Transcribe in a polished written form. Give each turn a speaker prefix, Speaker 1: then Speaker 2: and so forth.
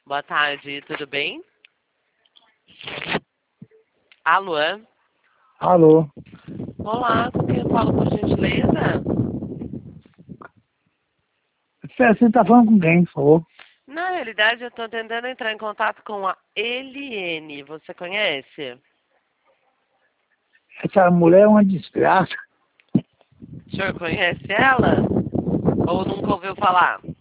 Speaker 1: Boa tarde, tudo bem? Alô?
Speaker 2: Alô?
Speaker 1: Olá, com quem eu falo, por gentileza?
Speaker 2: Você está falando com quem, por favor?
Speaker 1: Na realidade, eu estou tentando entrar em contato com a Eliene. Você conhece?
Speaker 2: Essa mulher é uma desgraça.
Speaker 1: O senhor conhece ela? Ou nunca ouviu falar?